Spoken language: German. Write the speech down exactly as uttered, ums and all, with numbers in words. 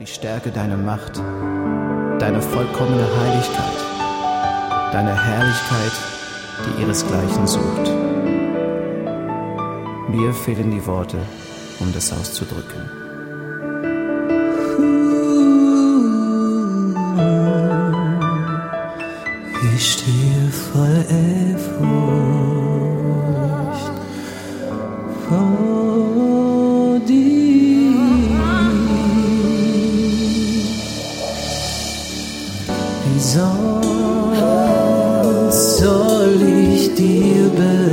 die Stärke deiner Macht, deine vollkommene Heiligkeit, deine Herrlichkeit, die ihresgleichen sucht. Mir fehlen die Worte, um das auszudrücken. Ich stehe voll Ehrfurcht vor dir. Wie sonst soll ich dir beten?